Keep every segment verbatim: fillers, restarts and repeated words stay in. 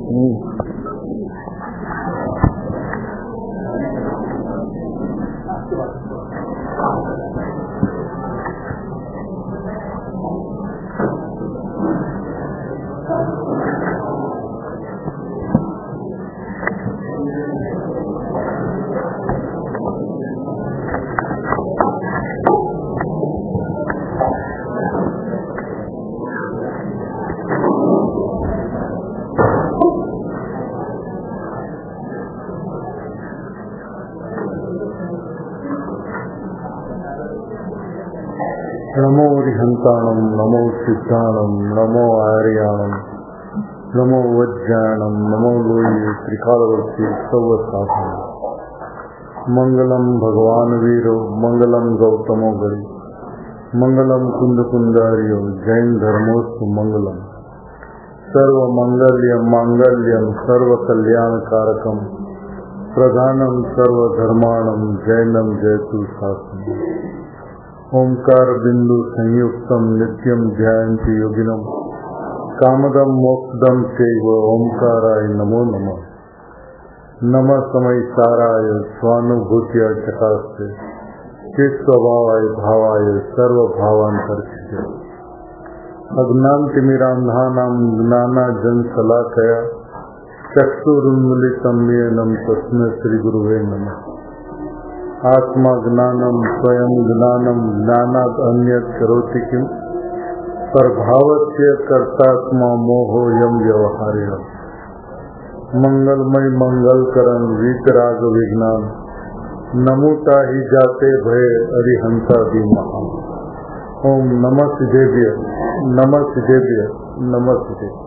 नमो रिहंताणम, नमो सिद्धाणम, नमो आर्याणम, नमो वज्राणम, नमो लोये त्रिकालवर्ती सर्वसाधन। मंगलम भगवान वीरो, मंगलम गौतमो गरी, मंगलम कुंद कुंदारियो, जैन धर्मोस्तु मंगलम। सर्व मंगल्यम मांगल्यम सर्व कल्याण कारकम, प्रधानम सर्व धर्माणम, जैनम जयतु शासनम। ओंकार बिंदु संयुक्तम नित्यम ध्यायन्ति योगिनम, कामदम मोक्षदम चैव ओंकाराय नमो नमः। नमः समय साराय स्वानुभूत्या चकास्ते, चित स्वभावाय भावाय सर्व भावांतर्क्ष्य। अज्ञानतिमिरान्धानां ज्ञानाजन शलाकया, चक्षुरुन्मीलितं येन तस्मै श्री गुरुवे नमः। आत्मा ज्ञानम स्वयं ज्ञानम, ज्ञानात् अन्यत् करोति किम, प्रभावस्य कर्तात्मा मोहो यम व्यवहार्य। मंगलमय मंगल करन वीतराग विज्ञान, नमुता ही जाते भय अरिहंता दी महा। ओम नमः सिद्धेभ्य, नमः सिद्धेभ्य, नमः सिद्धेभ्य।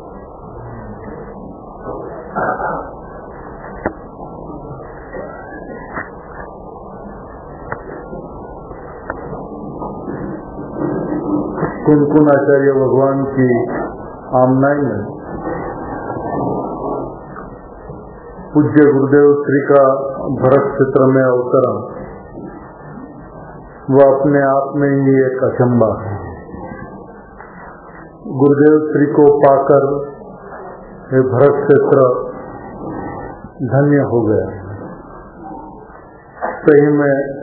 कुनकुन आचार्य भगवान की आमनाई में पूज्य गुरुदेव श्री का भरत क्षेत्र में अवतरण वो अपने आप में ही एक अचंबा है। गुरुदेव श्री को पाकर ये भरत क्षेत्र धन्य हो गया। सही में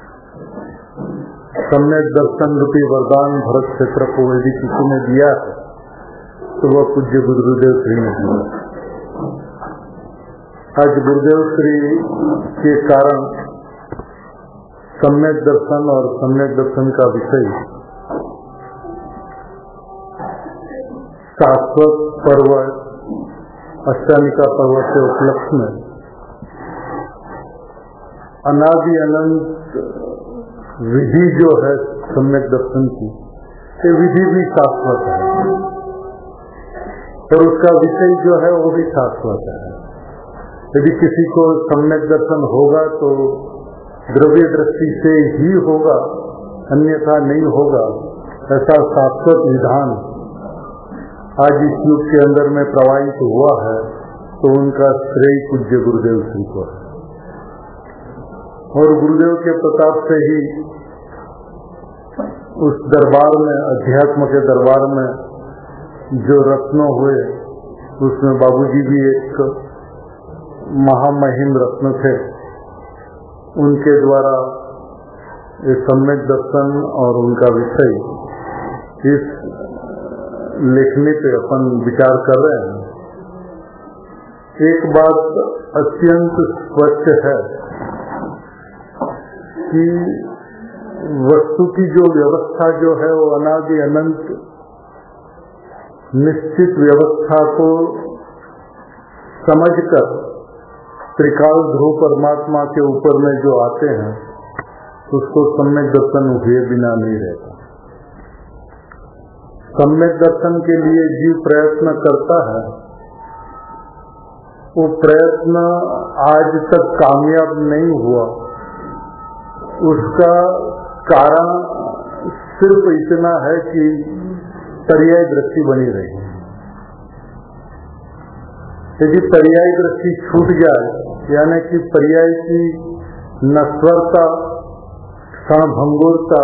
सम्यक दर्शन रूपी वरदान भरत क्षेत्र को यदि किसी ने दिया है तो वह पूज्य गुरुदेव श्री ने दिया। आज गुरुदेव श्री के कारण सम्यक दर्शन और सम्यक दर्शन का विषय शाश्वत पर्व अष्टानिका पर्व के उपलक्ष्य में अनादि अनंत विधि जो है सम्यक दर्शन की, ये विधि भी शाश्वत है और उसका विषय जो है वो भी शाश्वत है। यदि किसी को सम्यक दर्शन होगा तो द्रव्य दृष्टि से ही होगा, अन्यथा नहीं होगा। ऐसा शाश्वत विधान आज इस युग के अंदर में प्रवाहित हुआ है, तो उनका श्रेय पूज्य गुरुदेव श्री को है। और गुरुदेव के प्रताप से ही उस दरबार में, अध्यात्म के दरबार में जो रत्न हुए, उसमें बाबूजी भी एक महामहिम रत्न थे। उनके द्वारा ये सम्यक दर्शन और उनका विषय इस लेखनी पे अपन विचार कर रहे हैं। एक बात अत्यंत स्पष्ट है कि वस्तु की जो व्यवस्था जो है वो अनादि अनंत निश्चित व्यवस्था को समझकर त्रिकाल ध्रुव परमात्मा के ऊपर में जो आते हैं उसको सम्यक दर्शन हुए बिना नहीं रहता। सम्यक दर्शन के लिए जीव प्रयत्न करता है, वो प्रयत्न आज तक कामयाब नहीं हुआ। उसका कारण सिर्फ इतना है कि पर्याय दृष्टि बनी रही। यदि पर्याय दृष्टि छूट जाए, यानी कि पर्याय की नश्वरता, क्षणभंगुरता,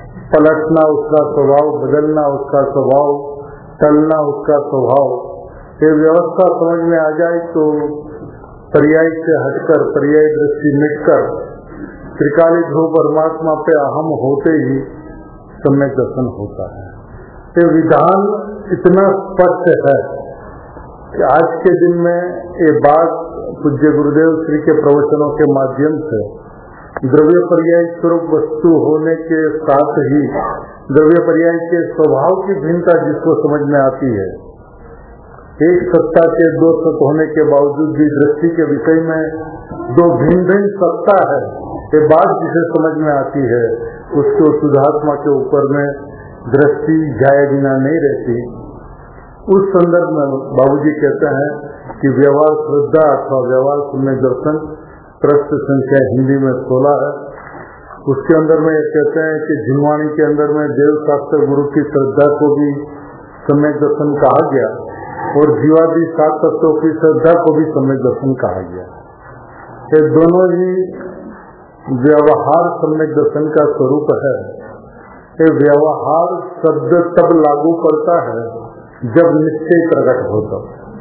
पलटना उसका स्वभाव, बदलना उसका स्वभाव, टलना उसका स्वभाव, ये व्यवस्था समझ में आ जाए तो पर्याय से हटकर, पर्याय दृष्टि मिटकर त्रिकाली ध्रुव परमात्मा पे अहम होते ही सम्यक दर्शन होता है। ये विधान इतना स्पष्ट है कि आज के दिन में ये बात पूज्य गुरुदेव श्री के प्रवचनों के माध्यम से द्रव्य पर्याय स्वरूप वस्तु होने के साथ ही द्रव्य पर्याय के स्वभाव की भिन्नता जिसको समझ में आती है, एक सत्ता के दो सत्य होने के बावजूद भी दृष्टि के विषय में दो भिन्न भिन्न सत्ता है, ये बात जिसे समझ में आती है उसको शुद्धात्मा के ऊपर में दृष्टि जाए बिना नहीं रहती। उस संदर्भ में बाबूजी कहते हैं कि व्यवहार श्रद्धा अथवा व्यवहार सम्यक दर्शन पृष्ठ संख्या हिंदी में सोलह है। उसके अंदर में ये कहते हैं कि जिनवाणी के अंदर में देव शास्त्र गुरु की श्रद्धा को भी सम्यक दर्शन कहा गया और जीवादि सात तत्वों की श्रद्धा को भी सम्यक दर्शन कहा गया। ये दोनों ही व्यवहार सम्यक दर्शन का स्वरूप है। ये व्यवहार शब्द तब लागू पड़ता है जब निश्चय प्रकट होता।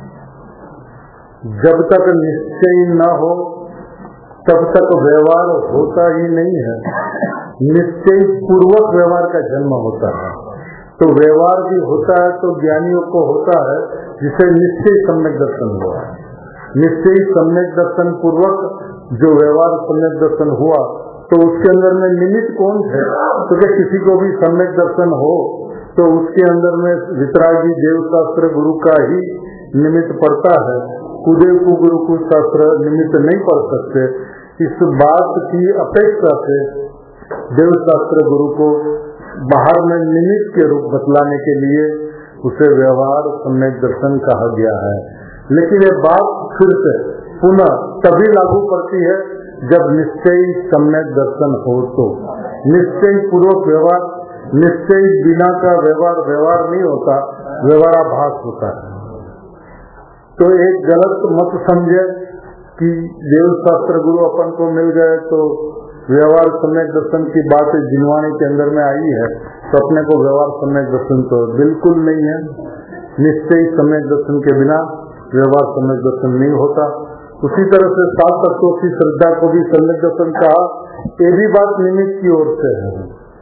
जब तक निश्चय न हो तब तक व्यवहार होता ही नहीं है। निश्चय पूर्वक व्यवहार का जन्म होता है, तो व्यवहार भी होता है तो ज्ञानियों को होता है जिसे निश्चय सम्यक दर्शन हुआ। निश्चय सम्यक दर्शन पूर्वक जो व्यवहार सम्यक दर्शन हुआ तो उसके अंदर में निमित्त कौन है? तो क्या किसी को भी सम्यक दर्शन हो तो उसके अंदर में वितरागी देव शास्त्र गुरु का ही निमित्त पड़ता है। कुदेव को गुरु को शास्त्र निमित्त नहीं पढ़ सकते। इस बात की अपेक्षा से देव शास्त्र गुरु को बाहर में निमित्त के रूप बतलाने के लिए उसे व्यवहार सम्यक दर्शन कहा गया है। लेकिन ये बात फिर से पुनः तभी लागू पड़ती है जब निश्चय सम्यक दर्शन हो। तो निश्चय पूर्वक व्यवहार, निश्चय बिना का व्यवहार व्यवहार नहीं होता, व्यवहाराभास होता है। तो एक गलत मत समझे कि देव शास्त्र गुरु अपन को मिल गए तो व्यवहार सम्यक दर्शन की बात जिनवाणी के अंदर में आई है तो अपने को व्यवहार सम्यक दर्शन तो बिल्कुल नहीं है। निश्चय सम्यक दर्शन के बिना व्यवहार सम्यक दर्शन नहीं होता। उसी तरह से सात तत्वों की श्रद्धा को भी सम्यक दर्शन कहा, ये भी बात निमित्त की ओर से है।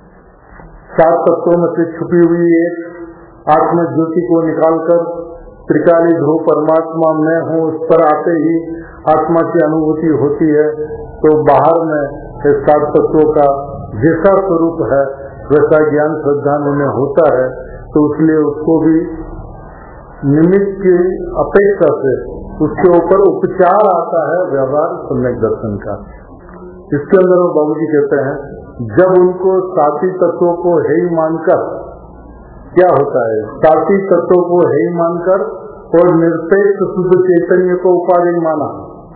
सात तत्वों में से छुपी हुई एक आत्म ज्योति को निकालकर त्रिकाली ध्रुव परमात्मा में हूँ उस पर आते ही आत्मा की अनुभूति होती है। तो बाहर में सात तत्वों का जैसा स्वरूप है वैसा ज्ञान श्रद्धा उन्हें होता है, तो इसलिए उसको भी निमित्त की अपेक्षा से उसके ऊपर उपचार आता है व्यवहार सम्यक दर्शन का। इसके अंदर वो बाबूजी कहते हैं जब उनको साती तत्वों को है ही मानकर क्या होता है, साती तत्वों को है ही मानकर और निरपेक्ष शुद्ध चैतन्य को उपाधि माना।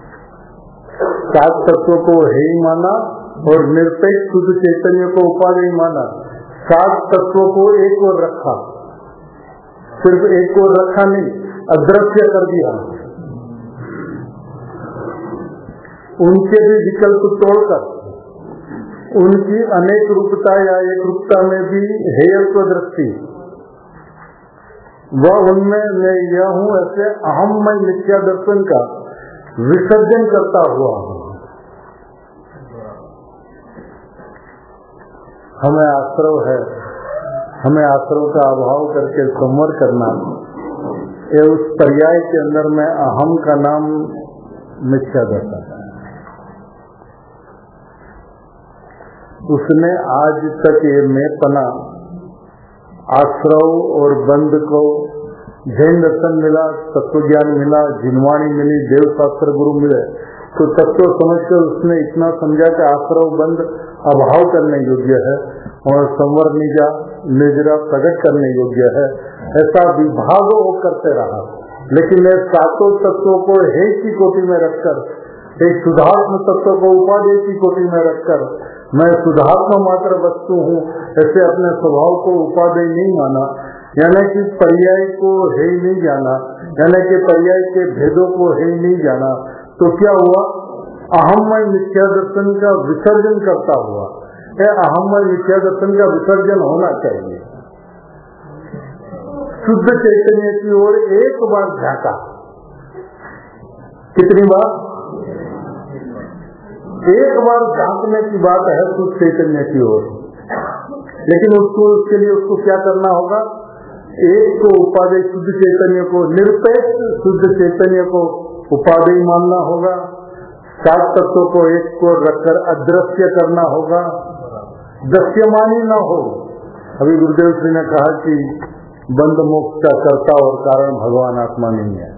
सात तत्वों को है ही माना और निरपेक्ष शुद्ध चैतन्य को उपाधि माना। सात तत्वों को एक और रखा, सिर्फ एक और रखा नहीं, अदृश्य कर दिया। उनके भी विकल्प तोड़कर उनकी अनेक रूपता या एक रूपता में भी हेयत्व दृष्टि, वह उनमें मैं यह हूँ ऐसे अहममय मिथ्या दर्शन का विसर्जन करता हुआ हूँ। हमें आश्रव है, हमें आश्रव का अभाव करके संवर करना, ये उस पर्याय के अंदर में अहम का नाम मिथ्या दर्शन है। उसने आज तक ये मैं पना आश्रव और बंद को जैन दर्शन मिला, तत्व ज्ञान मिला, जिनवाणी मिली, देव शास्त्र गुरु मिले, तो तत्व समझकर उसने इतना समझा कि आश्रव बंद अभाव करने योग्य है और संवर निजा निजरा प्रकट करने योग्य है। ऐसा विभाग वो करते रहा। लेकिन मैं सातों तत्वों को हे की कोटि में रखकर, एक शुद्धात्म तत्व को उपाधि की कोटि में रखकर मैं शुद्धात्म मात्र वस्तु हूँ ऐसे अपने स्वभाव को उपाधि नहीं माना, यानी कि पर्याय को है ही नहीं जाना, यानी कि पर्याय के भेदों को है ही नहीं जाना, तो क्या हुआ? अहममय मिथ्या दर्शन का विसर्जन करता हुआ। यह अहममय मिथ्या दर्शन का विसर्जन होना चाहिए। शुद्ध चैतन्य की ओर एक बार झांका। कितनी बार? एक बार झांकने की बात है शुद्ध चैतन्य की ओर, लेकिन उसको उसके लिए उसको क्या करना होगा? एक को उपादेय शुद्ध चैतन्य को, निरपेक्ष शुद्ध चैतन्य को उपादेय मानना होगा। सात तत्वों को एक को रखकर अदृश्य करना होगा, दृश्यमानी न हो। अभी गुरुदेव श्री ने कहा कि बंद मोक्ष का कर्ता और कारण भगवान आत्मा नहीं है।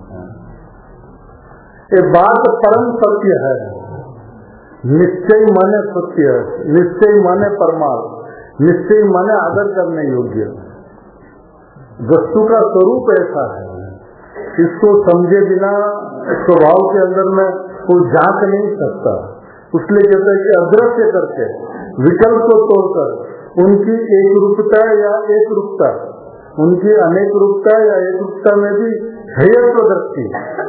ये बात परम सत्य है। निश्चय माने सत्य, निश्चय माने परमार्थ, निश्चय माने आदर करने योग्य। वस्तु का स्वरूप ऐसा है, इसको समझे बिना स्वभाव के अंदर में वो झांक नहीं सकता। उसलिए कहते हैं कि अदृश्य करके, विकल्प को तोड़कर उनकी एक रूपता या एक रूपता, उनकी अनेक रूपता या एक रूपता में भी हेयत्व दृष्टि,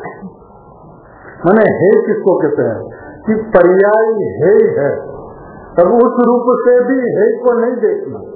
माने हे किसको कहते हैं कि पर्याय हे है, तब उस रूप से भी हे को नहीं देखना।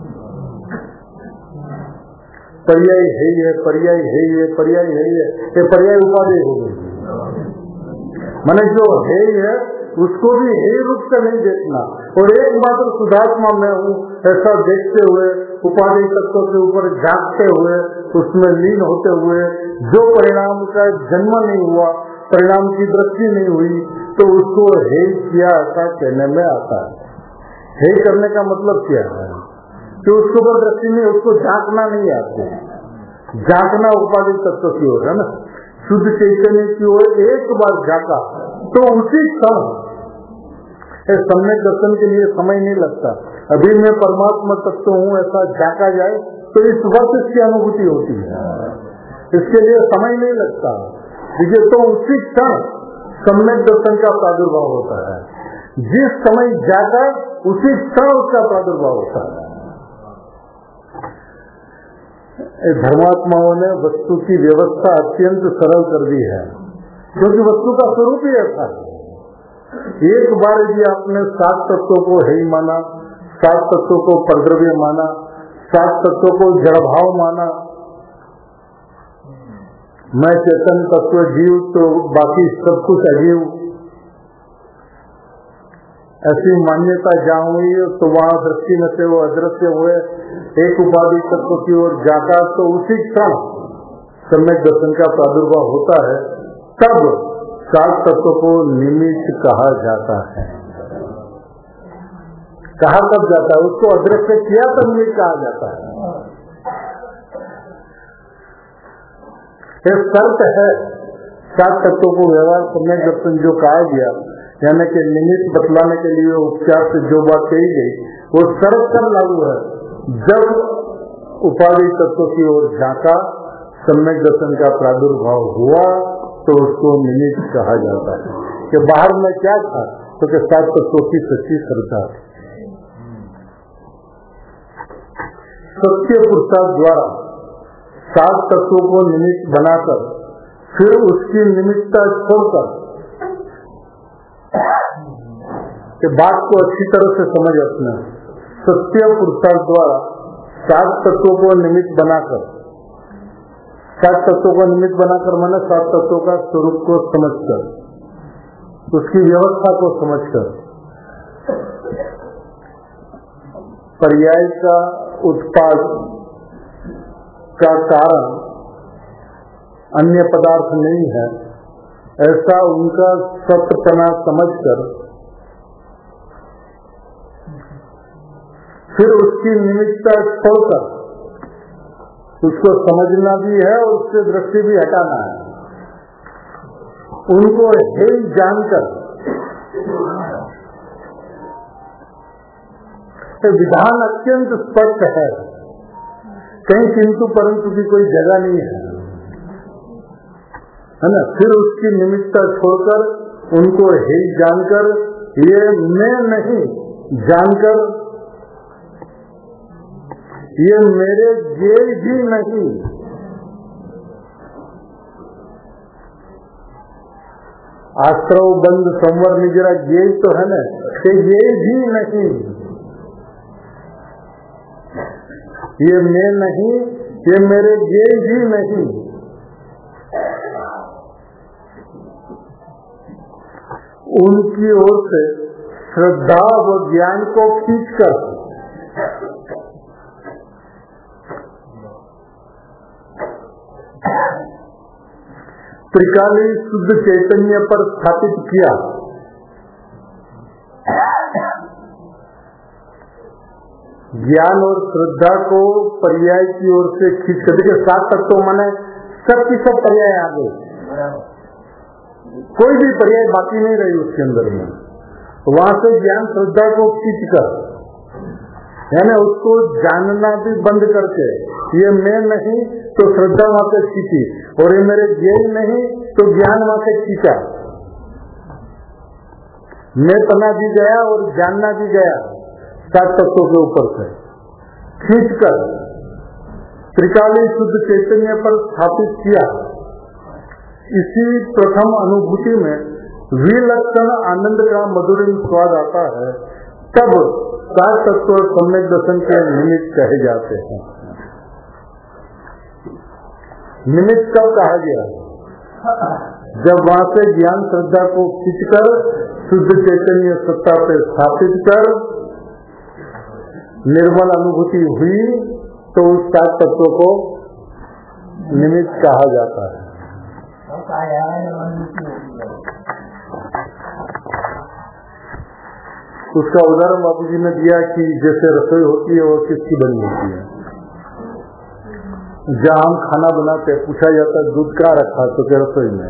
पर्याय है ये, पर्याय है ये, पर्याय है ये, ये पर्याय उपादेय हो गई। माने जो है है उसको भी हे रूप से नहीं देखना, और एकमात्र शुद्धात्मा में हूँ ऐसा देखते हुए, उपादेय तत्व के ऊपर झांकते हुए, उसमें लीन होते हुए, जो परिणाम का जन्म नहीं हुआ, परिणाम की दृष्टि नहीं हुई, तो उसको हे किया ऐसा कहने में आता है। हे करने का मतलब क्या है कि उसके ऊपर दृष्टि नहीं, उसको झांकना नहीं आते। झांकना उपादेय तत्व की ओर है ना, शुद्ध चैतन्य की ओर एक बार झांका तो उसी क्षण, सम्यक दर्शन के लिए समय नहीं लगता। अभी मैं परमात्मा तत्व हूँ ऐसा झांका जाए तो इस वक्त इसकी अनुभूति होती है, इसके लिए समय नहीं लगता। देखिए, तो उसी क्षण सम्यक दर्शन का प्रादुर्भाव होता है। जिस समय जाता उसी क्षण उसका प्रादुर्भाव होता है। धर्मात्माओं ने वस्तु की व्यवस्था अत्यंत सरल कर दी है, क्योंकि वस्तु का स्वरूप ही ऐसा है। एक बार यदि आपने सात तत्वों को हे माना, सात तत्वों को परद्रव्य माना, सात तत्वों को जड़भाव माना, मैं चेतन तत्व जीव तो बाकी सब कुछ अजीव, ऐसी मान्यता जहाँ हुई तो वहाँ दृष्टि में से वो अदृश्य हुए, एक उपाधि तत्व की ओर जाता, तो उसी क्षण सम्यक दर्शन का प्रादुर्भाव होता है। तब सात तत्व को निमित्त कहा जाता है। कहा कब जाता है? उसको अदृश्य किया तो निमित्त कहा जाता है। यह शर्त है सात तत्वों को व्यवहार सम्यक दर्शन जो कहा गया, यानी कि निमित्त बतलाने के लिए उपचार से जो बात कही गई, वो शर्त कर लागू है। जब उपाधि तत्व की ओर झांका, सम्यक दर्शन का प्रादुर्भाव हुआ, तो उसको निमित्त कहा जाता है। कि बाहर में क्या था, तो कि सात तत्वों की सच्ची श्रद्धा थी। सत्य पुरुषार्थ द्वारा सात तत्वों को निमित्त बनाकर फिर उसकी निमित्तता छोड़कर, कि बात को अच्छी तरह से समझ रखना, सत्य पुरुषार्थ द्वारा सात तत्वों को निमित्त बनाकर, सात तत्वों को निमित्त बनाकर माने सात तत्वों का स्वरूप को समझकर, उसकी व्यवस्था को समझकर, पर्याय का उत्पाद का कारण अन्य पदार्थ नहीं है, ऐसा उनका सत्यपना समझकर फिर उसकी निमित्तता छोड़कर उसको समझना भी है और उससे दृष्टि भी हटाना है। उनको हे जानकर विधान अत्यंत स्पष्ट है, कहीं किंतु परंतु की कोई जगह नहीं है, है ना। फिर उसकी निमित्तता छोड़कर उनको हे जानकर, ये मैं नहीं जानकर, ये मेरे ये भी नहीं, आश्रव बंद संवर निजरा ये तो है ना, कि ये भी नहीं, ये मैं नहीं, ये मेरे ज्ञेय ही नहीं, उनकी ओर से श्रद्धा व ज्ञान को खींचकर त्रिकाली शुद्ध चैतन्य पर स्थापित किया। ज्ञान और श्रद्धा को पर्याय की ओर से खींच कर, देखिए सात तत्व माने सब की सब पर्याय आ गए, कोई भी पर्याय बाकी नहीं रही उसके अंदर में। वहां से ज्ञान श्रद्धा को खींच कर, यानी उसको जानना भी बंद करके, ये मैं नहीं तो श्रद्धा वहां से खींची, और ये मेरे ज्ञेय नहीं तो ज्ञान वहां से खींचा। मैं पना भी गया और जानना भी गया, सात तत्वों के ऊपर से खींचकर त्रिकाली शुद्ध चैतन्य पर स्थापित किया। इसी प्रथम अनुभूति में विलक्षण आनंद का मधुरिम स्वाद आता है, तब सात तत्व सम्यक दर्शन के निमित्त कहे जाते हैं। निमित्त कब कहा गया? जब वहां से ज्ञान श्रद्धा को खींचकर शुद्ध चैतन्य सत्ता पे स्थापित कर निर्मल अनुभूति हुई, तो उस सात तत्वों को निमित्त कहा जाता है। उसका उदाहरण बाबू जी ने दिया कि जैसे रसोई होती है वो किसकी बनी होती है। जहाँ हम खाना बनाते पूछा जाता है दूध का रखा, तो क्या रसोई में?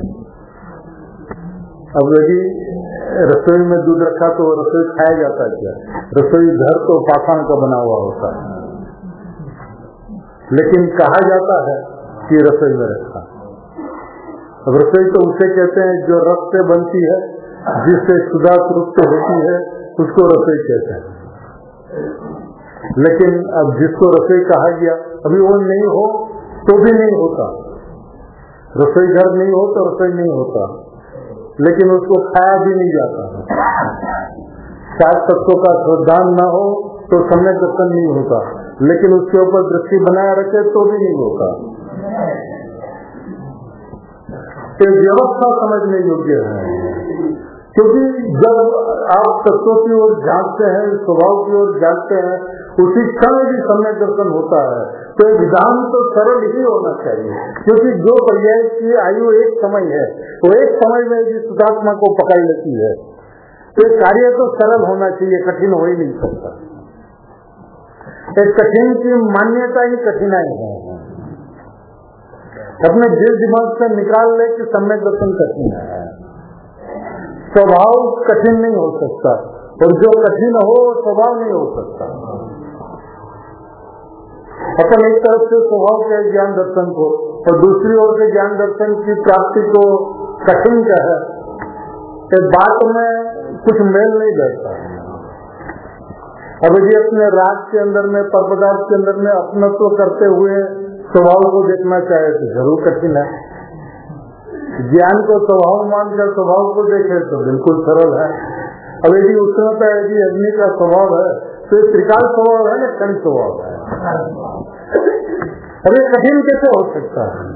अब यदि रसोई में दूध रखा तो रसोई खाया जाता है क्या? रसोई घर तो पाषाण का बना हुआ होता है, लेकिन कहा जाता है कि रसोई में रखा। अब रसोई तो उसे कहते हैं जो रस से बनती है, जिससे सुधा तृप्त होती है, उसको रसोई कहते हैं। लेकिन अब जिसको रसोई कहा गया, अभी वो नहीं हो तो भी नहीं होता, रसोई घर नहीं हो तो रसोई नहीं होता, लेकिन उसको खाया भी नहीं जाता है। सात तत्वों का श्रद्धान न हो तो सम्यक दर्शन नहीं होता, लेकिन उसके ऊपर दृष्टि बनाए रखे तो भी नहीं होता। ये व्यवस्था समझने योग्य है, क्योंकि जब आप तत्वों की ओर जांचते हैं, स्वभाव की ओर जांचते हैं, उसी क्षण भी सम्यक दर्शन होता है। तो विधान तो सरल ही होना चाहिए, क्योंकि जो पर्याय की आयु एक समय है, वो एक समय में भी सुधात्मा को पकड़ लेती है, तो कार्य तो सरल होना चाहिए, कठिन हो ही नहीं सकता। एक कठिन की मान्यता ही कठिनाई है। अपने दिल दिमाग से निकाल ले कि सम्यक दर्शन कठिन है। स्वभाव कठिन नहीं हो सकता, और जो कठिन हो स्वभाव नहीं हो सकता। अपन एक तरफ से स्वभाव के ज्ञान दर्शन को और दूसरी ओर से ज्ञान दर्शन की प्राप्ति को कठिन कहे, तो बात में कुछ मेल नहीं बैठता। अब यदि अपने राग के अंदर में, पर पदार्थ के अंदर में अपनत्व करते हुए स्वभाव को देखना चाहे तो जरूर कठिन है। ज्ञान को स्वभाव मानकर स्वभाव को देखे तो बिल्कुल सरल है। अब यदि उष्णता यदि अग्नि का स्वभाव है तो ये त्रिकाल स्वभाव है ना, क्षणिक स्वभाव है। अरे कठिन कैसे हो सकता है?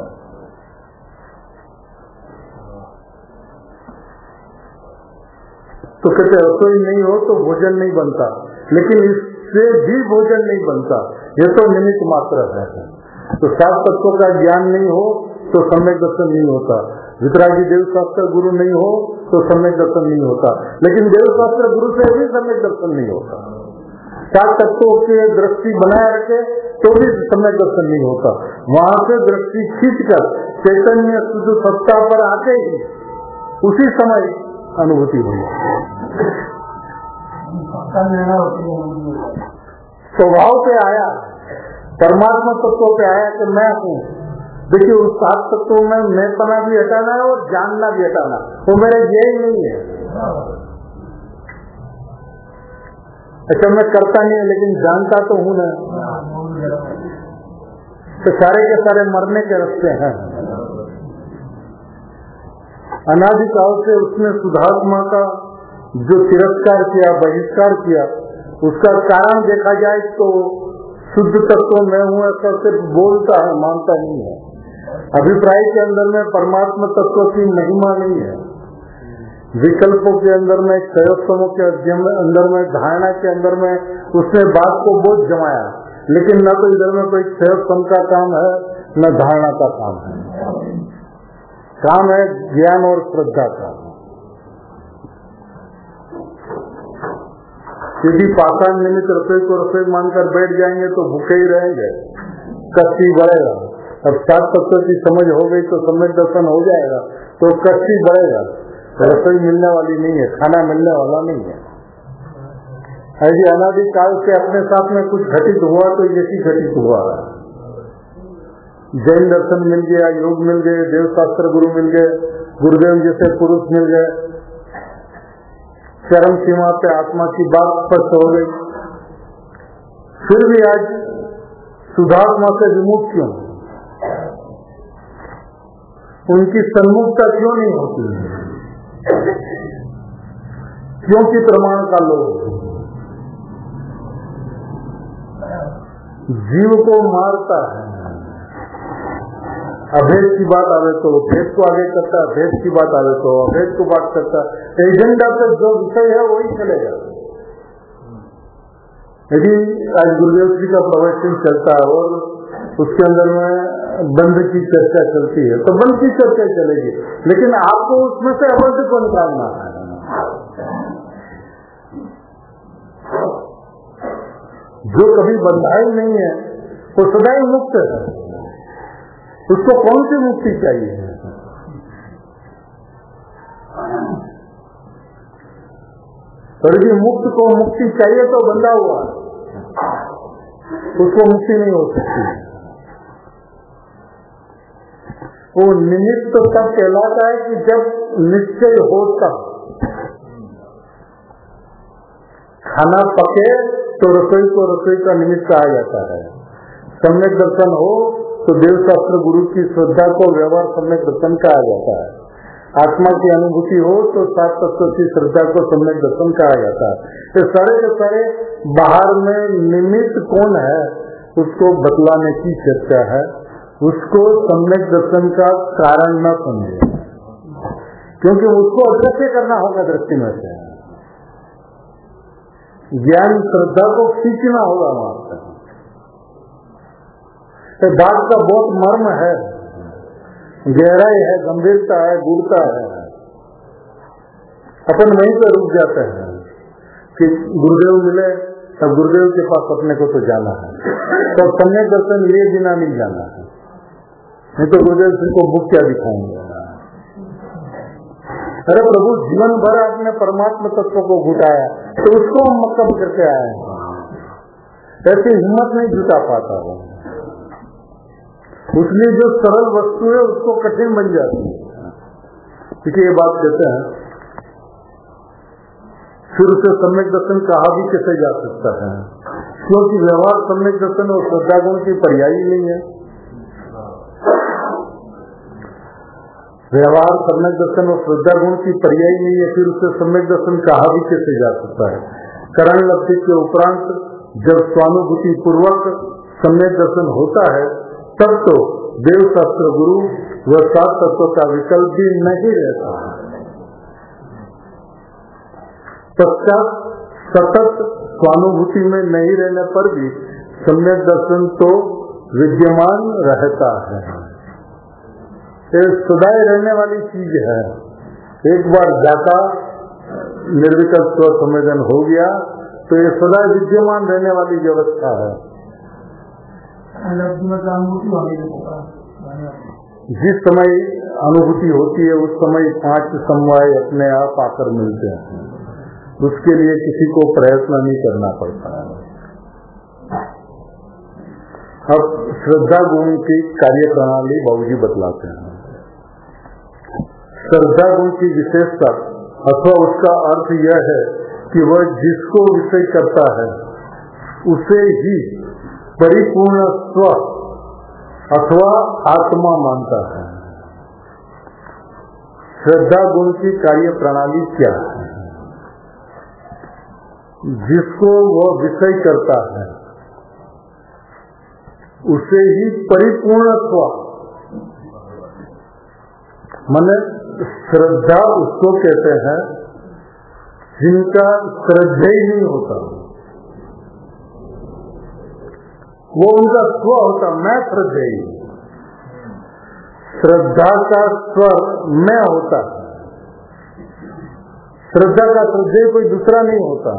तो कहते रसोई नहीं हो तो भोजन नहीं बनता, लेकिन इससे भी भोजन नहीं बनता, ये तो निमित्त मात्र है। तो सात तत्वों का ज्ञान नहीं हो तो सम्यक दर्शन नहीं होता। वितरागी देव शास्त्र गुरु नहीं हो तो सम्यक दर्शन नहीं होता, लेकिन देव शास्त्र गुरु से भी सम्यक दर्शन नहीं होता। सात तत्वों की दृष्टि बनाए रखे तो भी सम्यक दर्शन नहीं होता। वहां से दृष्टि खींचकर चैतन्य शुद्ध सत्ता पर आते ही उसी समय अनुभूति हुई। स्वभाव पे आया, परमात्मा तत्वों पे आया कि मैं हूँ। देखिए उस सात तत्वों में मैं पना भी हटाना है और जानना भी हटाना, वो मेरा यही नहीं है। अच्छा मैं करता नहीं है लेकिन जानता तो हूँ ना, तो सारे के सारे मरने के रास्ते हैं। अनादिकाल से उसने सुधात्मा का जो तिरस्कार किया, बहिष्कार किया, उसका कारण देखा जाए तो शुद्ध तत्व मैं हूँ ऐसा सिर्फ बोलता है, मानता नहीं है। अभिप्राय के अंदर में परमात्मा तत्व की महिमा नहीं है। विकल्पों के अंदर में, क्षयोत्तमों के अंदर में, धारणा के अंदर में उसने बात को बहुत जमाया, लेकिन न तो इधर में कोई क्षयोत्तम का काम है न धारणा का काम है। काम है ज्ञान और श्रद्धा का। यदि पाषाण निमित्त रसोई को रसोई मानकर बैठ जाएंगे तो भूखे ही रहेंगे, कष्टी बढ़ेगा। अब सात तत्व की समझ हो गई तो सम्यक दर्शन हो जाएगा तो कष्टी बढ़ेगा। रसोई मिलने वाली नहीं है, खाना मिलने वाला नहीं है। ऐसी अनादिकाल से अपने साथ में कुछ घटित हुआ तो यही घटित हुआ। जैन दर्शन मिल गया, योग मिल गए, देव शास्त्र गुरु मिल गए, गुरुदेव जैसे पुरुष मिल गए, चरम सीमा पे आत्मा की बात स्पष्ट हो गई। फिर भी आज सुधात्मा से विमुख क्यों? उनकी सन्मुखता क्यों नहीं होती? क्योंकि प्रमाण का लोभ जीव को मारता है। अभेद की बात आवे तो भेद को आगे करता है, भेद की बात आवे तो अभेद को बात करता है। एजेंडा पे जो विषय है वही चलेगा। यदि आज गुरुदेव जी का प्रवचन चलता है और उसके अंदर में बंध की चर्चा चलती है तो बंध की चर्चा चलेगी, लेकिन आपको उसमें से अबद्ध को निकालना है। जो कभी बंधाई नहीं है वो सदैव मुक्त है। उसको कौन सी मुक्ति चाहिए? और यदि मुक्त को मुक्ति चाहिए तो बंधा हुआ, उसको मुक्ति नहीं हो सकती। वो निमित्त तो तब कहलाता है कि जब निश्चय हो तब। खाना पके तो रसोई को रसोई का निमित्त आ जाता है। सम्यक दर्शन हो तो देव शास्त्र गुरु की श्रद्धा को व्यवहार सम्यक दर्शन कहा जाता है। आत्मा की अनुभूति हो तो सात तत्व की श्रद्धा को सम्यक दर्शन कहा जाता है। तो सारे के सारे बाहर में निमित्त कौन है उसको बतलाने की चर्चा है। उसको सम्यक दर्शन का कारण न समझे, क्योंकि उसको अदृश्य करना होगा दृष्टि में से। ज्ञान श्रद्धा को खींचना होगा वहां से। तो बात का बहुत मर्म है, गहराई है, गंभीरता है, गूढ़ता है। अपन वहीं पर रुक जाते हैं कि गुरुदेव मिले तब गुरुदेव के पास अपने को तो जाना है, तो सम्यक दर्शन लिए बिना नहीं जाना है। नहीं तो गुरुदेव जी को बुक क्या दिखाएंगे? अरे प्रभु जीवन भर आपने परमात्मा तत्व को घुटाया तो उसको हम मक्कम करके आए हैं। ऐसी हिम्मत नहीं जुटा पाता वो, उसलिए जो सरल वस्तु है उसको कठिन बन जाती है। क्योंकि ये बात कहते हैं फिर उसे सम्यक दर्शन कहा भी कैसे जा सकता है, क्योंकि व्यवहार सम्यक दर्शन और श्रद्धा गुण की पर्यायी नहीं है। व्यवहार सम्यक दर्शन और श्रद्धा गुण की पर्यायी नहीं है, फिर उसे सम्यक दर्शन कहा भी कैसे जा सकता है। करण लब्धि के उपरांत जब स्वानुभूति पूर्वक सम्यक दर्शन होता है तब तो देव शास्त्र गुरु व सात तत्व का विकल्प भी नहीं रहता है। पश्चात सतत स्वानुभूति में नहीं रहने पर भी सम्यक दर्शन तो विद्यमान रहता है। ये सदैव रहने वाली चीज है। एक बार जाता निर्विकल्प स्व संवेदन हो गया तो ये सदैव विद्यमान रहने वाली व्यवस्था है। जिस समय अनुभूति होती है उस समय पांच समवाय अपने आप आकर मिलते हैं। उसके लिए किसी को प्रयत्न नहीं करना पड़ता है। अब श्रद्धा गुण की कार्य प्रणाली बाबूजी बतलाते हैं। श्रद्धा गुण की विशेषता अथवा उसका अर्थ यह है कि वह जिसको विषय करता है उसे ही परिपूर्ण स्व अथवा आत्मा मानता है। श्रद्धा गुण की कार्य प्रणाली क्या है? जिसको वह विषय करता है उसे ही परिपूर्णत्व, माने श्रद्धा उसको कहते हैं जिनका श्रद्धेय नहीं होता, वो उनका स्व होता, मैं श्रद्धेय। श्रद्धा का स्वर मैं होता है, श्रद्धा का श्रद्धेय कोई दूसरा नहीं होता।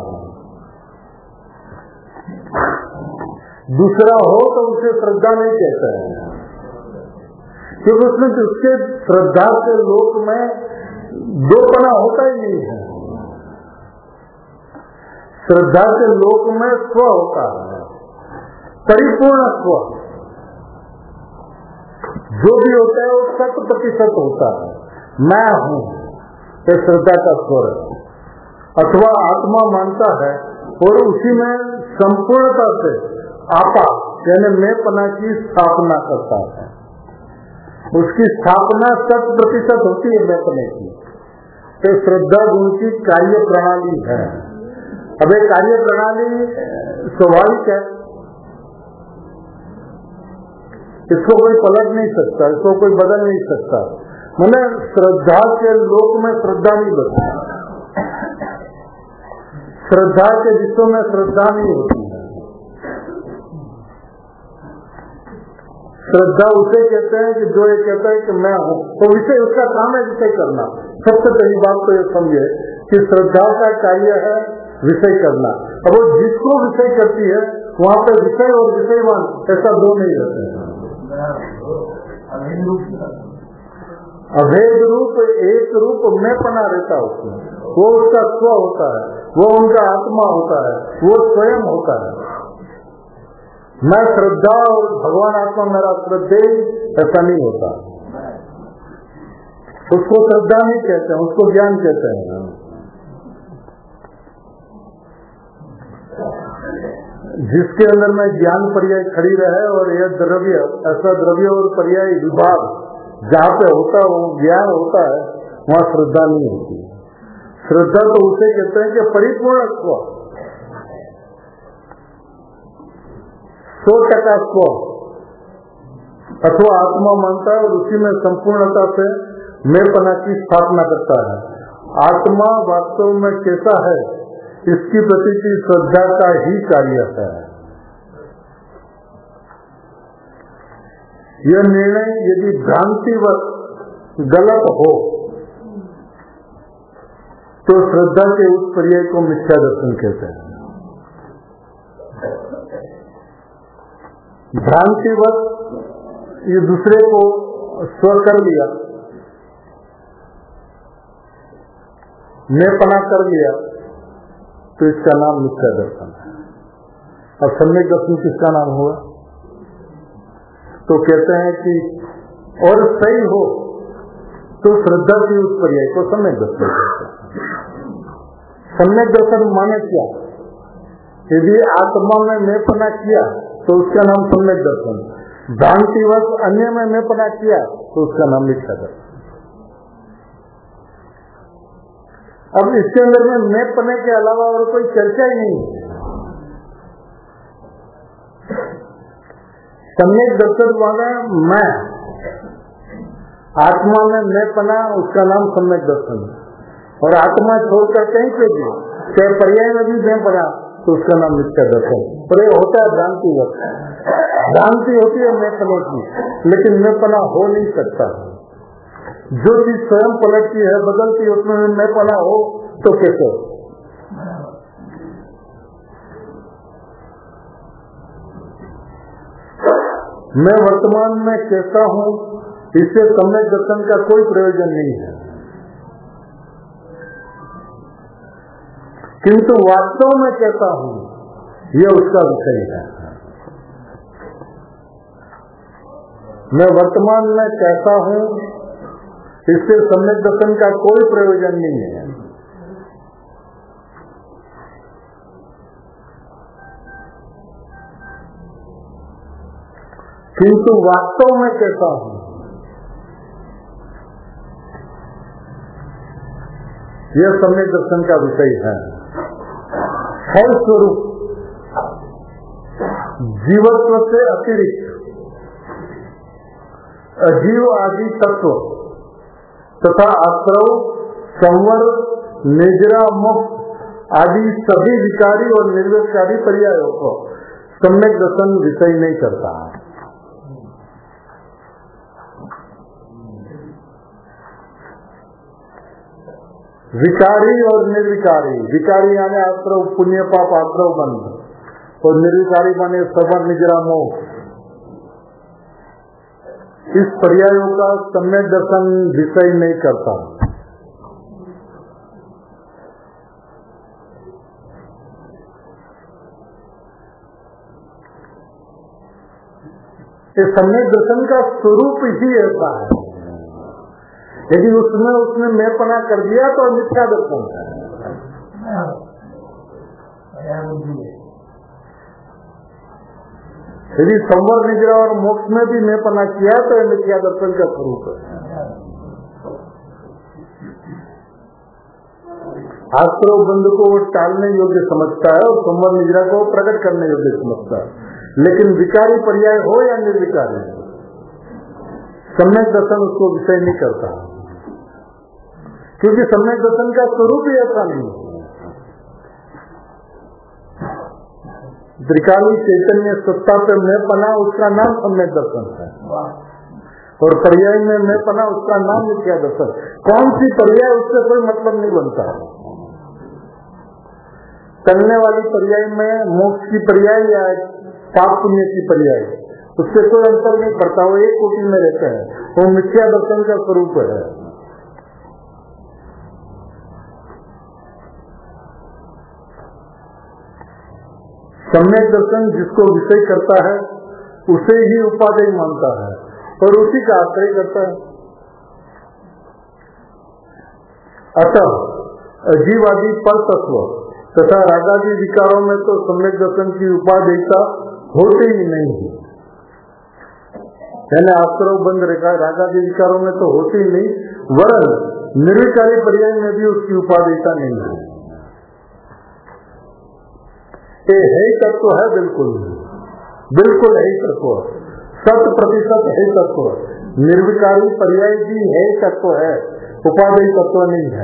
दूसरा हो तो उसे श्रद्धा नहीं कहते हैं, क्योंकि उसमें उसके श्रद्धा के लोक में दोपना होता ही नहीं है। श्रद्धा के लोक में स्व होता है, परिपूर्ण स्व, जो भी होता है वो शत प्रतिशत होता है। मैं हूँ ये श्रद्धा का स्वर है। अथवा आत्मा मानता है और उसी में संपूर्णता से आपा यानी मैं पना की स्थापना करता है। उसकी स्थापना शत प्रतिशत होती है मैं पने की। तो श्रद्धा गुण की कार्य प्रणाली है। अब एक कार्य प्रणाली स्वाभाविक है, इसको कोई पलट नहीं सकता, इसको कोई बदल नहीं सकता। मैंने श्रद्धा के लोक में श्रद्धा नहीं बदलती, श्रद्धा के विषयों में श्रद्धा नहीं होती है। श्रद्धा उसे कहते हैं कि जो ये कहता है कि मैं हूँ, तो विषय उसका काम है विषय करना। सबसे पहली बात तो ये समझे कि श्रद्धा का कार्य है विषय करना। अब वो जिसको विषय करती है वहाँ पे विषय और विषयवान ऐसा दो नहीं रहते हैं। अभेद रूप एक रूप में पना रहता है उसमें, वो उसका स्व होता है, वो उनका आत्मा होता है, वो स्वयं होता है। मैं श्रद्धा और भगवान आत्मा मेरा श्रद्धेय ऐसा नहीं होता। उसको श्रद्धा नहीं कहते हैं, उसको ज्ञान कहते हैं। जिसके अंदर में ज्ञान पर्याय खड़ी रहे और यह द्रव्य ऐसा द्रव्य और पर्याय विभाग जहाँ पे होता है वो ज्ञान होता है, वहाँ श्रद्धा नहीं होती। श्रद्धा तो उसे कहते हैं कि परिपूर्ण स्व, सौ टका स्व अथवा आत्मा मानता है और उसी में संपूर्णता से मेपना की स्थापना करता है। आत्मा वास्तव में कैसा है इसकी प्रति की श्रद्धा का ही कार्य है। यह निर्णय यदि भ्रांतिवश गलत हो तो श्रद्धा के उस पर्याय को मिथ्या दर्शन कहते हैं। भ्रांतिवश ये दूसरे को स्व कर लिया, मेपना कर लिया, तो इसका नाम मिथ्या दर्शन है। अब सम्यक दर्शन किसका नाम हुआ? तो कहते हैं कि और सही हो तो श्रद्धा की उस पर्याय को सम्यक दर्शन कहते हैं। सम्यक दर्शन माने क्या? यदि आत्मा में मेपना किया तो उसका नाम सम्यक दर्शन, भ्रांतिवश अन्य में मेपना किया तो उसका नाम मिथ्या दर्शन। अब इसके अंदर में मैं पने के अलावा और कोई चर्चा ही नहीं है। सम्यक दर्शन वाला मैं, आत्मा में मैं पना उसका नाम सम्यक दर्शन, और आत्मा छोड़कर कहीं पे भी चाहे पर्याय में भी मैं पना तो उसका नाम मिथ्या दर्शन। पर ये होता है भ्रांति वक्त, भ्रांति होती है मैं पने की, लेकिन मैं पना हो नहीं सकता। जो चीज स्वयं पलटती है बदलती है उसमें मैं पना हो तो कैसे? मैं वर्तमान में कैसा हूँ इससे सम्यक दर्शन का कोई प्रयोजन नहीं है, किंतु वास्तव में कैसा हूँ यह उसका विषय है। मैं वर्तमान में कैसा हूँ इससे सम्यक दर्शन का कोई प्रयोजन नहीं है। किंतु वास्तव में कैसा हूं यह सम्यक दर्शन का विषय है। फल स्वरूप जीवत्व से अतिरिक्त अजीव आदि तत्व तथा आश्रव, संवर, निजरा, मुक्त आदि सभी विकारी और निर्विकारी पर्यायों को सम्यक दर्शन विषय नहीं करता है। विकारी और निर्विकारी, विकारी यानी आश्रव पुण्य पाप आश्रव बंध, और निर्विकारी माने सवर निजरा मोह, इस पर्यायों का सम्यक दर्शन विषय नहीं करता। इस सम्यक दर्शन का स्वरूप ही ऐसा है, यदि उसमें उसने मैं पना कर दिया तो मिथ्या दर्शन है। यदि संवर निजरा और मोक्ष में भी मैं पना किया तो यह मिथ्या दर्शन का स्वरूप है। आश्रव बंध को वो टालने योग्य समझता है और संवर निजरा को प्रकट करने योग्य समझता है, लेकिन विकारी पर्याय हो या निर्विकारी, सम्यक दर्शन उसको विषय नहीं करता, क्योंकि सम्यक दर्शन का स्वरूप ही ऐसा नहीं है। त्रिकाली चैतन्य सत्ता पे मैं पना, उसका नाम सम्यक दर्शन है, और पर्याय में मैं पना, उसका नाम मिथ्या दर्शन। कौन सी पर्याय, उससे कोई मतलब नहीं बनता। चलने वाली पर्याय में मोक्ष की पर्याय या पाप पुण्य की पर्याय, उससे कोई अंतर नहीं पड़ता, वो एक कोटि में रहते हैं, वो मिथ्या दर्शन का स्वरूप है। सम्यक दर्शन जिसको विषय करता है उसे ही उपादेय मानता है और उसी का आश्रय करता है। अतः अजीवादी पर तत्व तथा रागादि विकारों में तो सम्यक दर्शन की उपादेयता होती ही नहीं है, यानी आश्रव बंद रागादि विकारों में तो होती ही नहीं, वरन निर्विकारी पर्याय में भी उसकी उपादेयता नहीं है। ये है ही तत्व है, बिल्कुल बिल्कुल है ही तत्व, शत प्रतिशत है तत्व, निर्विकारी पर्याय भी है तत्व है, उपादेय तत्व नहीं है।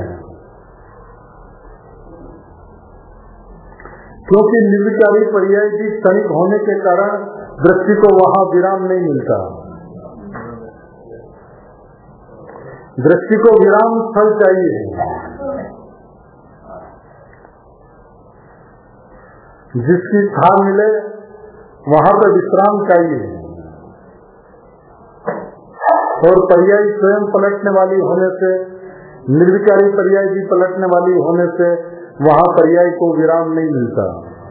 क्योंकि निर्विकारी पर्याय भी क्षणिक होने के कारण दृष्टि को वहां विराम नहीं मिलता। दृष्टि को विराम स्थल चाहिए, जिसकी था मिले वहां पर विश्राम चाहिए, और पर्याय स्वयं पलटने वाली होने से, निर्विकारी पर्याय भी पलटने वाली होने से वहां पर्याय को विराम नहीं मिलता।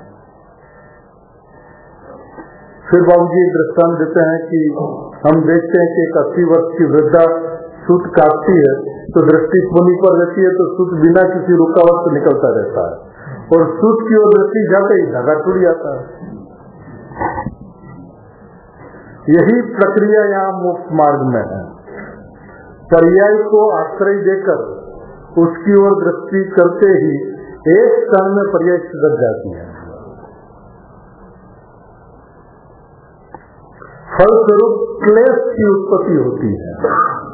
फिर बाबूजी एक दृष्टांत देते हैं कि हम देखते हैं कि एक अस्सी वर्ष की वृद्धा सूत काटती है तो दृष्टि खोली पर रहती है, तो सूत बिना किसी रुकावट से निकलता रहता है, और सूत की ओर दृष्टि जाते ही धागा टूट जाता है। यही प्रक्रिया यहाँ मोक्ष मार्ग में है। पर्याय को आश्रय देकर उसकी ओर दृष्टि करते ही एक क्षण में पर्याय सुधर जाती है। फलस्वरूप क्लेश की उत्पत्ति होती है।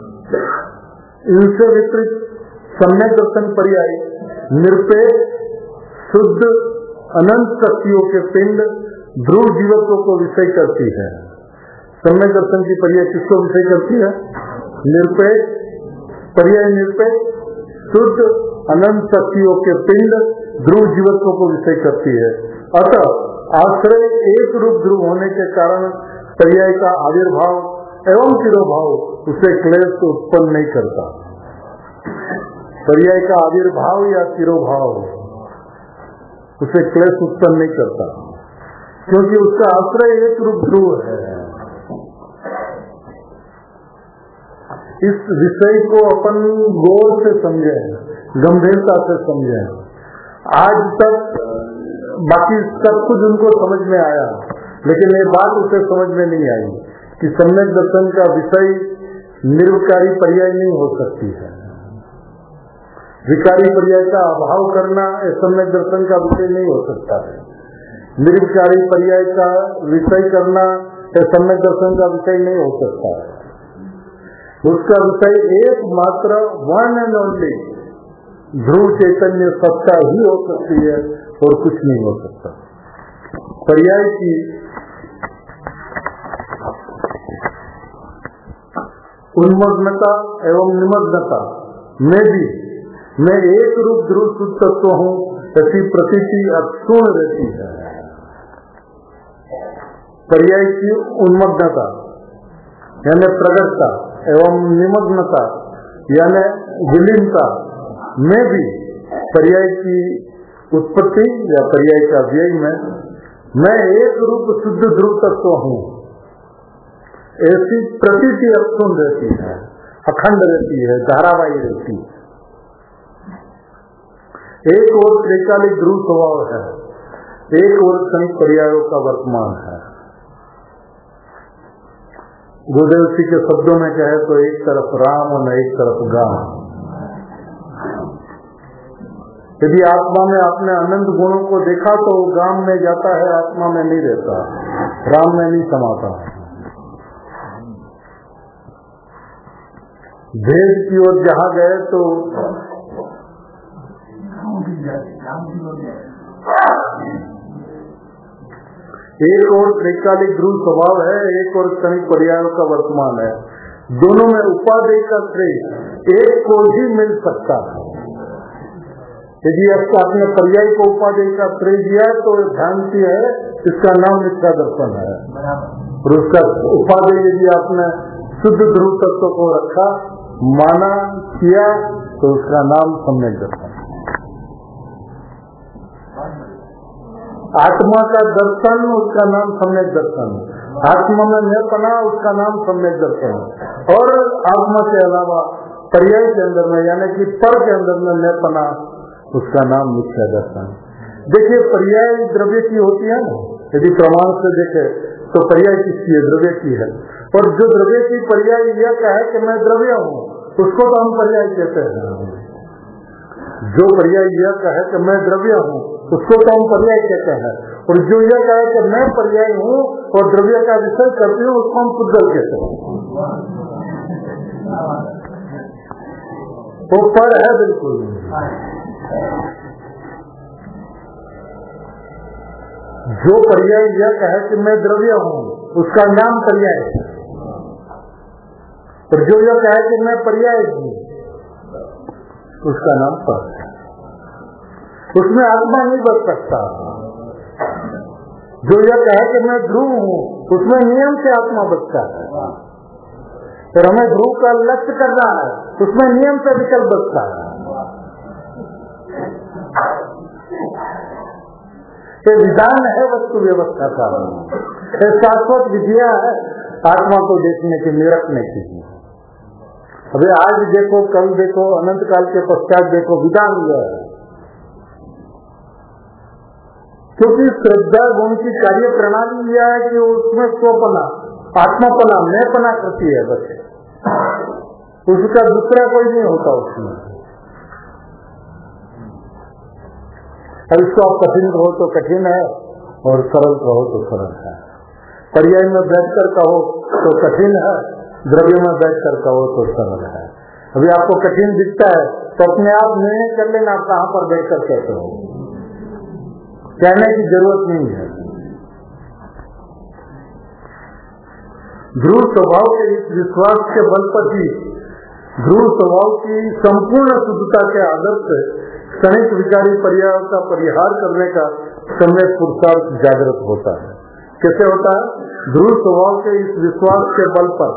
इनसे विपरीत सम्यक दर्शन पर्याय निरपेक्ष शुद्ध अनंत शक्तियों के पिंड ध्रुव जीवत्व को विषय करती है। सम्यक दर्शन की पर्याय किसको विषय करती है? निरपेक्ष पर्याय, निरपेक्ष शुद्ध अनंत शक्तियों के पिंड ध्रुव जीवत्व को विषय करती है। अतः आश्रय एक रूप ध्रुव होने के कारण पर्याय का आविर्भाव एवं तिरोभाव उसे क्लेश उत्पन्न नहीं करता। पर्याय का आविर्भाव या तिरोभाव उसे क्लेश उत्पन्न नहीं करता, क्योंकि उसका आश्रय एक रूप ध्रुव है। इस विषय को अपन गौर से समझे, गंभीरता से समझे। आज तक बाकी सब कुछ उनको समझ में आया, लेकिन ये बात उसे समझ में नहीं आई कि सम्यक दर्शन का विषय निर्विकारी पर्याय नहीं हो सकती है। विकारी पर्याय का अभाव करना सम्यक दर्शन का विषय नहीं हो सकता है। निर्विकारी पर्याय का विषय करना सम्यक दर्शन का विषय नहीं हो सकता है। उसका विषय एकमात्र वन एंड ओनली ध्रुव चैतन्य सत्ता ही हो सकती है और कुछ नहीं हो सकता। पर्याय की उन्मग्नता एवं निमग्नता में भी मैं एक रूप ध्रुव शुद्ध तत्व हूँ ऐसी प्रतीति अक्षुण रहती है। पर्याय की उन्मग्नता यानी प्रगटता एवं निमग्नता यानी विलीनता में भी पर्याय की उत्पत्ति या पर्याय का व्यय में मैं एक रूप शुद्ध ध्रुव तत्व हूँ ऐसी प्रतीति अक्षुण रहती है, अखंड रहती है, धारावाही रहती है। एक और त्रिकालिक ध्रुव स्वभाव है, एक और क्षणिक पर्यायों का वर्तमान है। गुरुदेव जी के शब्दों में कहे तो एक तरफ राम और एक तरफ गाम। यदि आत्मा में आपने अनंत गुणों को देखा तो वो गाम में जाता है, आत्मा में नहीं रहता, राम में नहीं समाता है। भेद की ओर जहाँ गए तो एक और त्रिकालिक ध्रुव स्वभाव है, एक और क्षणिक पर्यायों का वर्तमान है। दोनों में उपादेय का श्रेय एक को ही मिल सकता है। यदि आपने पर्याय को उपादेय का श्रेय दिया तो ध्यान से है, इसका नाम मिथ्या दर्शन है। और उसका उपादेय यदि आपने शुद्ध ध्रुव तत्व को रखा, माना, किया तो उसका नाम सम्यक दर्शन। आत्मा का दर्शन, उसका नाम सम्यक दर्शन। आत्मा में न पना, उसका नाम सम्यक दर्शन। और आत्मा के अलावा पर्याय के अंदर में यानी कि पर के अंदर में न पना, उसका नाम मिथ्या दर्शन। देखिए पर्याय द्रव्य की होती है ना, यदि प्रमाण से देखे तो पर्याय किसकी है? द्रव्य की है। और जो द्रव्य की पर्याय यह कहे कि मैं द्रव्य हूँ, उसको तो हम पर्याय कहते हैं। जो पर्याय यह कहे कि मैं द्रव्य हूँ, उसको तो हम पर्याय कहते हैं। और जो यह कहे कि मैं पर्याय हूँ और द्रव्य का विषय करती हूँ, उसको हम पुद्गल कहते हैं। वो पर है बिल्कुल। जो पर्याय यह कहे कि मैं द्रव्य हूँ, उसका नाम पर्याय है। और जो यह कहे कि मैं पर्याय हूँ, उसका नाम पर है। उसमें आत्मा नहीं बच सकता। जो यह कहे कि मैं ध्रुव हूँ, उसमें नियम से आत्मा बचता है। फिर हमें ध्रुव का लक्ष्य करना है, उसमें नियम से विकल्प बचता है। ये विधान है वस्तु व्यवस्था का, शाश्वत विधिया है आत्मा को देखने की, निरखने की। अभी आज देखो, कल देखो, अनंत काल के पश्चात देखो, विधान यह है। क्योंकि श्रद्धा गुण की कार्य प्रणाली यह है कि उसमें स्वपना, आत्मापना, मैंपना करती है बस, उसका दूसरा कोई नहीं होता उसमें। अब इसको आप कठिन कहो तो कठिन है और सरल कहो तो सरल है। पर्याय में बैठकर कहो तो कठिन है, द्रव्य में बैठकर कहो तो सरल है। अभी आपको कठिन दिखता है तो अपने आप निर्णय कर लेना आप कहाँ पर बैठकर कहते हो, कहने की जरूरत नहीं है। ध्रुव स्वभाव के इस विश्वास के बल पर ही ध्रुव स्वभाव की संपूर्ण शुद्धता के आदर से क्षणिक विकारी पर्यायों का परिहार करने का समय पुरुषार्थ जागृत होता है। कैसे होता है? ध्रुव स्वभाव के इस विश्वास के बल पर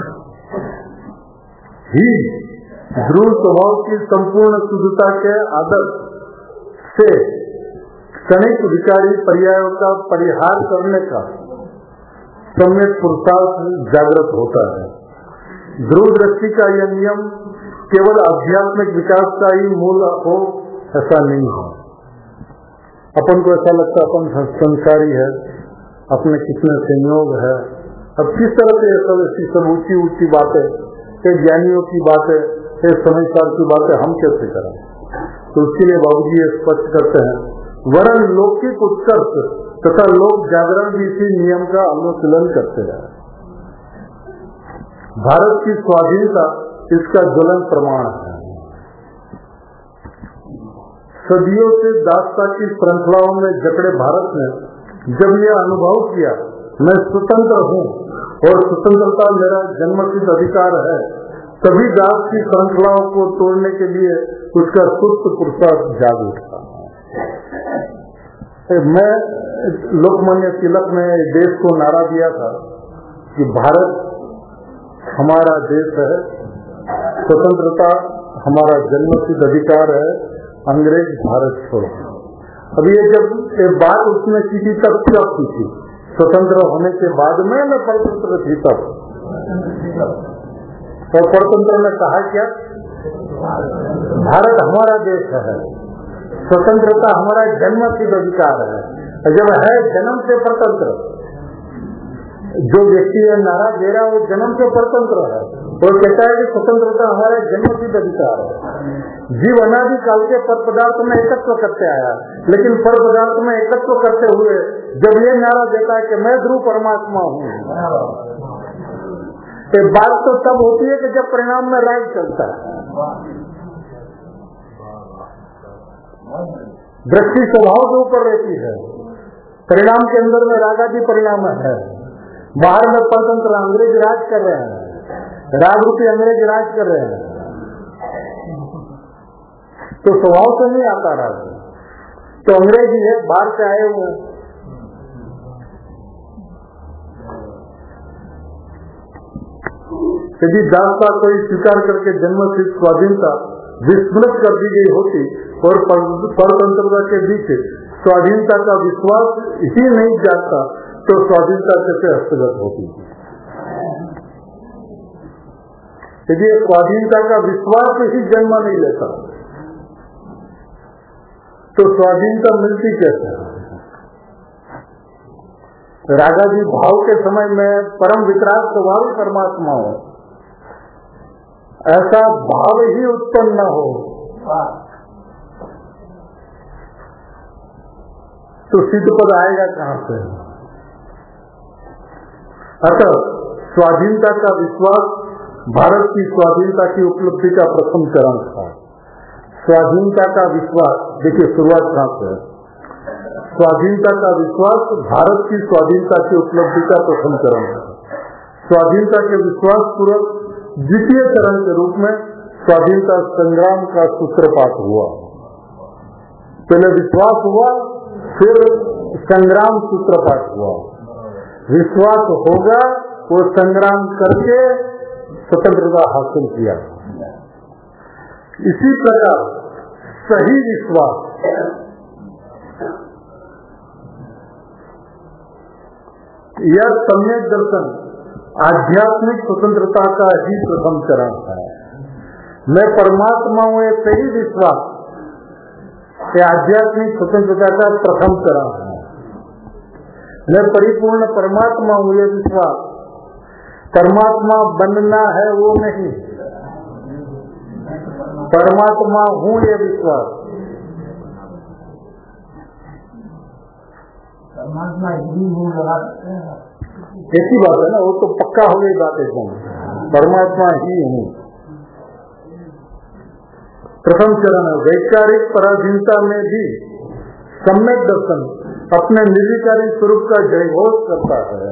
ही ध्रुव स्वभाव की संपूर्ण शुद्धता के आदर से क्षणिक विकारी पर्यायों का परिहार करने का सम्यक पुरुषार्थ जागृत होता है। ध्रुव दृष्टि का यह नियम केवल आध्यात्मिक विकास का ही मूल हो ऐसा नहीं है। अपन को ऐसा लगता अपन संस्कारी है, अपने कितने संयोग है। अब किस तरह से सब ऐसी सब ऊंची ऊंची बातें, ये ज्ञानियों की बातें, ये समझदार की बातें हम कैसे करें? तो उसके लिए बाबूजी ये स्पष्ट करते हैं, वरन लौकिक उत्कर्ष तथा लोक जागरण भी इसी नियम का अनुशीलन करते हैं। भारत की स्वाधीनता इसका ज्वलन प्रमाण है। सदियों से दासता की श्रृंखलाओं में जकड़े भारत ने जब यह अनुभव किया मैं स्वतंत्र हूँ और स्वतंत्रता मेरा जन्मसिद्ध अधिकार है, तभी दास की श्रृंखलाओं को तोड़ने के लिए उसका सुप्त पुरुषार्थ जाग उठा। मैं लोकमान्य तिलक ने देश को नारा दिया था कि भारत हमारा देश है, स्वतंत्रता हमारा जन्मसिद्ध अधिकार है, अंग्रेज भारत छोड़ो। अब ये जब ये बात उसने की थी तब क्या की थी? स्वतंत्र होने के बाद में मैं परतंत्र थी तब, और परतंत्र ने कहा क्या? भारत हमारा देश है, स्वतंत्रता हमारा जन्मसिद्ध अधिकार है। जब है जन्म से परतंत्र, जो व्यक्ति ये नारा दे रहा है वो जन्म से परतंत्र है, वो कहता है कि स्वतंत्रता हमारा जन्मसिद्ध अधिकार है। जीव अनादि काल के पर पदार्थ में एकत्व करते आया, लेकिन पर पदार्थ में एकत्व करते हुए जब ये नारा देता है कि मैं ध्रुव परमात्मा हूँ, तो बात तो तब होती है कि जब परिणाम में राग चलता है। दृष्टि स्वभाव के ऊपर रहती है, परिणाम के अंदर में रागादि परिणाम है। बाहर में परतंत्र अंग्रेज राज कर रहे हैं, राग रूपी अंग्रेज राज कर रहे हैं, तो स्वभाव से नहीं आता राग, तो अंग्रेज ही है, बाहर से आए हुए। यदि दासता कोई स्वीकार करके जन्मसिद्ध स्वाधीनता विस्मृत कर दी गई होती और परतंत्रता के बीच स्वाधीनता का विश्वास ही नहीं जागता, तो स्वाधीनता कैसे हस्तगत होती? यदि स्वाधीनता का विश्वास ही जन्म नहीं लेता, तो स्वाधीनता मिलती कैसे? रागादि भाव के समय में परम वितराग स्वभाव परमात्मा हो, ऐसा भाव ही उत्पन्न न हो तो सिद्ध पद आएगा कहां से? अतः स्वाधीनता का विश्वास भारत की स्वाधीनता की उपलब्धि का प्रथम चरण था। स्वाधीनता का विश्वास, देखिए शुरुआत कहां से है? स्वाधीनता का विश्वास भारत की स्वाधीनता की उपलब्धि का प्रथम चरण था। स्वाधीनता के विश्वास पूर्वक द्वितीय चरण के रूप में स्वाधीनता संग्राम का सूत्रपात हुआ। पहले विश्वास हुआ, फिर संग्राम सूत्रपात हुआ। विश्वास होगा, वो संग्राम करके स्वतंत्रता हासिल किया। इसी प्रकार सही विश्वास यह सम्यक दर्शन आध्यात्मिक स्वतंत्रता का ही प्रथम चरण है। मैं परमात्मा हूँ, ये सही विश्वास ये आध्यात्मिक स्वतंत्रता का प्रथम चरण है। मैं परिपूर्ण परमात्मा हूँ, ये विश्वास। परमात्मा बनना है वो नहीं, परमात्मा हूँ ये विश्वास। परमात्मा ही हूँ लगाते हैं, ऐसी बात है ना, वो तो पक्का हो गई बात एकदम, परमात्मा ही हूँ। प्रथम चरण है। वैचारिक पराधीनता में भी सम्यक दर्शन अपने निर्विकारी स्वरूप का जयघोष करता है।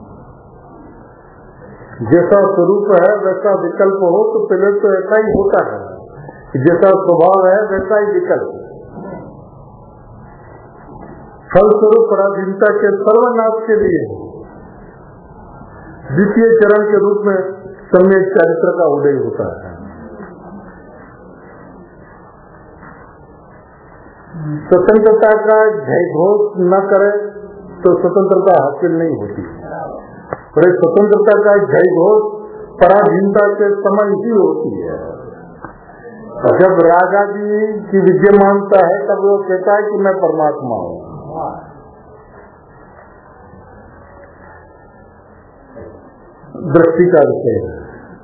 जैसा स्वरूप है वैसा विकल्प हो, तो पहले तो ऐसा ही होता है, जैसा स्वभाव है वैसा ही विकल्प। फलस्वरूप पराधीनता के सर्वनाश के लिए द्वितीय चरण के रूप में सम्यक चरित्र का उदय होता है। स्वतंत्रता का जयघोष न करे तो स्वतंत्रता हासिल नहीं होती, पर स्वतंत्रता का जयघोष पराधीनता के समय ही होती है। जब रागादि की विद्यमानता है तब वो कहता है कि मैं परमात्मा हूँ। दृष्टि का विषय है।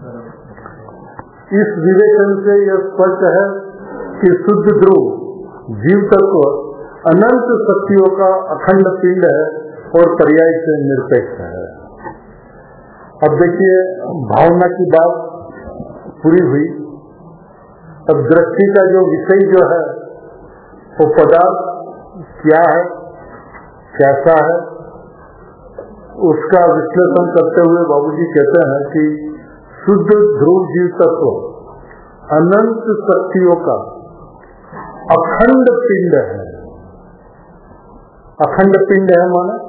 इस विवेचन से यह स्पष्ट है कि शुद्ध ध्रुव जीव तत्व अनंत शक्तियों का अखंड पिंड है और पर्याय से निरपेक्ष है। अब देखिए भावना की बात पूरी हुई। अब दृष्टि का जो विषय जो है वो पदार्थ क्या है, कैसा है, उसका विश्लेषण करते हुए बाबूजी कहते हैं कि शुद्ध ध्रुव जीव तत्व अनंत शक्तियों का अखंड पिंड है। अखंड पिंड है माने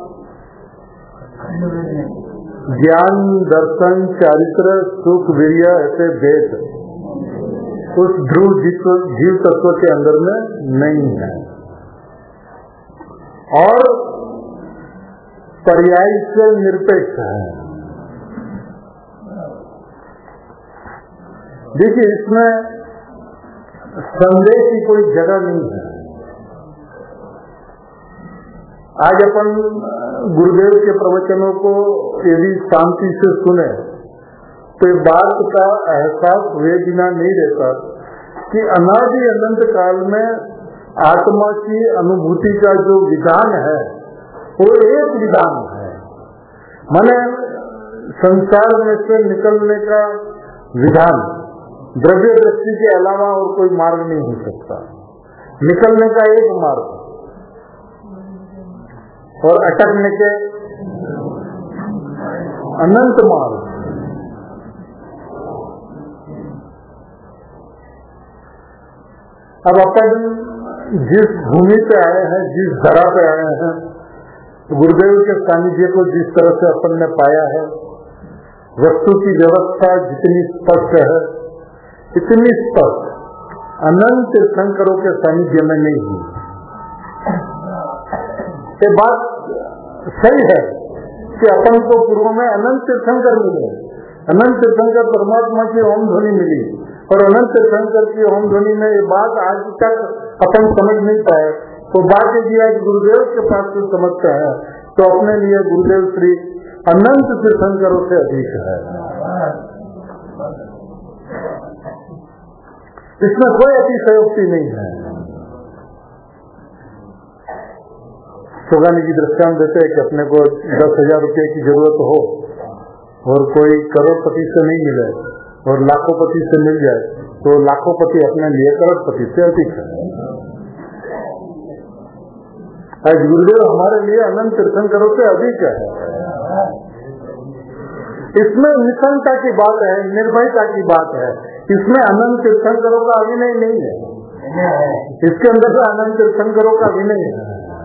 ज्ञान, दर्शन, चारित्र, सुख, वीर्य ऐसे भेद उस ध्रुव जीव तत्व के अंदर में नहीं है और पर्याय से निरपेक्ष है। देखिए इसमें संदेह की कोई जगह नहीं है। आज अपन गुरुदेव के प्रवचनों को यदि शांति से सुने तो इस बात का एहसास हुए बिना नहीं रहता कि अनादि अनंत काल में आत्मा की अनुभूति का जो विधान है वो एक विधान है। माने संसार में से निकलने का विधान द्रव्य दृष्टि के अलावा और कोई मार्ग नहीं हो सकता। निकलने का एक मार्ग और अटकने के अनंत मार्ग। अब अपन जिस भूमि पे आए हैं, जिस धरा पे आए हैं, गुरुदेव के सानिध्य को जिस तरह से अपन ने पाया है, वस्तु की व्यवस्था जितनी स्पष्ट है, इतनी स्पष्ट अनंत तीर्थंकरों के सानिध्य में नहीं हुई। ये बात सही है कि अपन को पूर्व में अनंत तीर्थंकर मिले। अनंत तीर्थंकर परमात्मा की ओम ध्वनि मिली और अनंत तीर्थंकर की ओम ध्वनि में ये बात आज तक अपन समझ नहीं पाए। तो बात यदि आज गुरुदेव के पास से समझते हैं तो अपने लिए गुरुदेव श्री अनंत तीर्थंकरों से अधिक है। इसमें कोई अतिशयोक्ति नहीं है। सोगानी जी दृष्टांत देते हैं कि अपने को दस हजार रुपये की जरूरत हो और कोई करोड़पति से नहीं मिले और लाखोंपति से मिल जाए तो लाखोंपति अपने लिए करोड़पति से अधिक है। आज गुरुदेव हमारे लिए अनंत तीर्थंकरों से अधिक है। इसमें निसंता की बात है, निर्भयता की बात है। इसमें अनंत तीर्थंकरों का अभिनय नहीं है। इसके अंदर से अनंत तीर्थंकरों का अभिनय है।